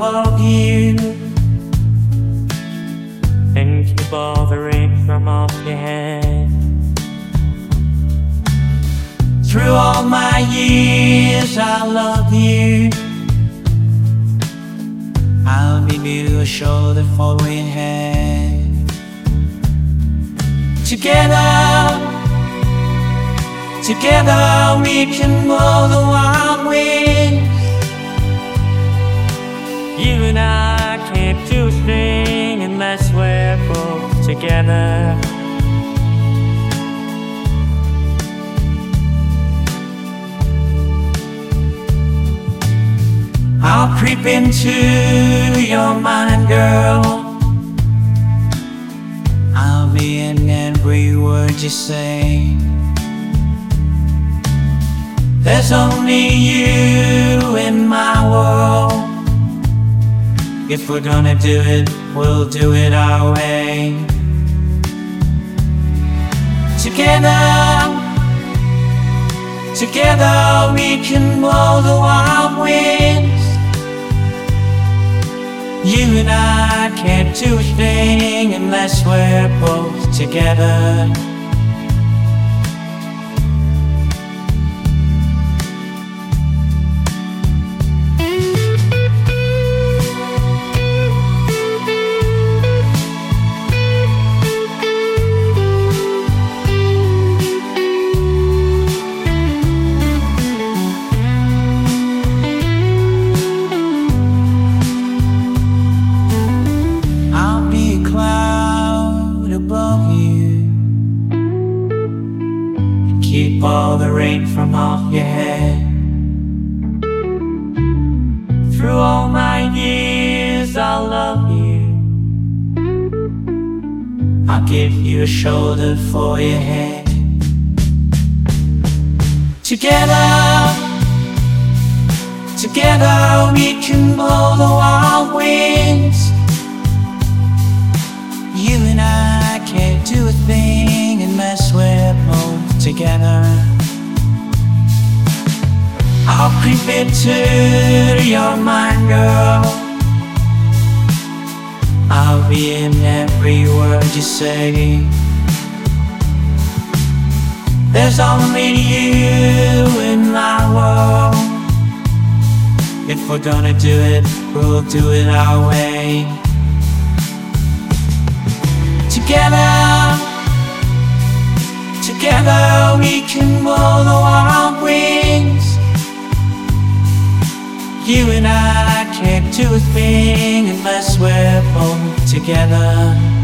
love you and keep all the rain from off your head. Through all my years I'll love you. I'll give you a shoulder for your head. Together we can blow the wild winds. You and I can't do a thing unless we're both together. I'll creep into your mind, girl. I'll be in every word you say. There's only you in my world. If we're gonna do it, we'll do it our way. Together we can blow the wild winds. You and I can't do a thing unless we're both together. Keep all the rain from off your head. Through all my years I'll love you. I'll give you a shoulder for your head. Together we can blow the wild winds. You and I can't do a thing unless we're both together. I'll creep into your mind, girl. I'll be in every word you say. There's only you in my world. If we're gonna do it, we'll do it our way. Together we can blow the wild winds. You and I can't do a thing unless we're both together.